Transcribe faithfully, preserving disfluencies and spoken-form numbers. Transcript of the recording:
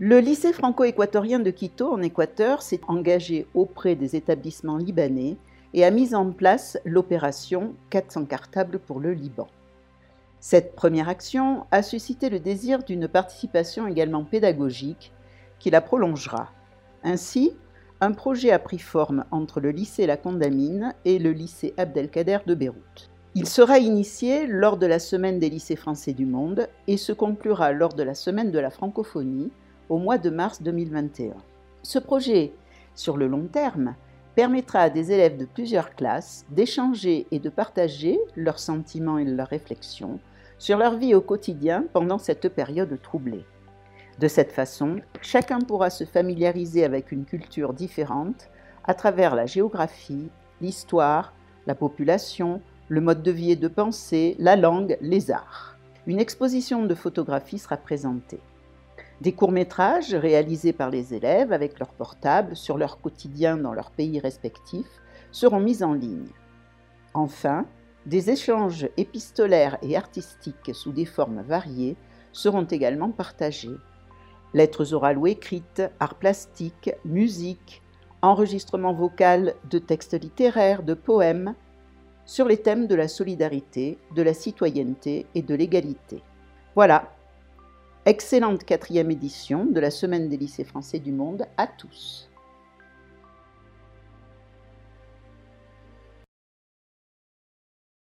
Le lycée franco-équatorien de Quito, en Équateur, s'est engagé auprès des établissements libanais et a mis en place l'opération quatre cents cartables pour le Liban. Cette première action a suscité le désir d'une participation également pédagogique qui la prolongera. Ainsi, un projet a pris forme entre le lycée La Condamine et le lycée Abdelkader de Beyrouth. Il sera initié lors de la Semaine des lycées français du monde et se conclura lors de la Semaine de la francophonie au mois de mars deux mille vingt et un. Ce projet, sur le long terme, permettra à des élèves de plusieurs classes d'échanger et de partager leurs sentiments et leurs réflexions sur leur vie au quotidien pendant cette période troublée. De cette façon, chacun pourra se familiariser avec une culture différente à travers la géographie, l'histoire, la population, le mode de vie et de pensée, la langue, les arts. Une exposition de photographies sera présentée. Des courts-métrages réalisés par les élèves avec leur portable sur leur quotidien dans leur pays respectif seront mis en ligne. Enfin, des échanges épistolaires et artistiques sous des formes variées seront également partagés. Lettres orales ou écrites, arts plastiques, musique, enregistrement vocal de textes littéraires, de poèmes, sur les thèmes de la solidarité, de la citoyenneté et de l'égalité. Voilà, excellente quatrième édition de la Semaine des lycées français du monde à tous.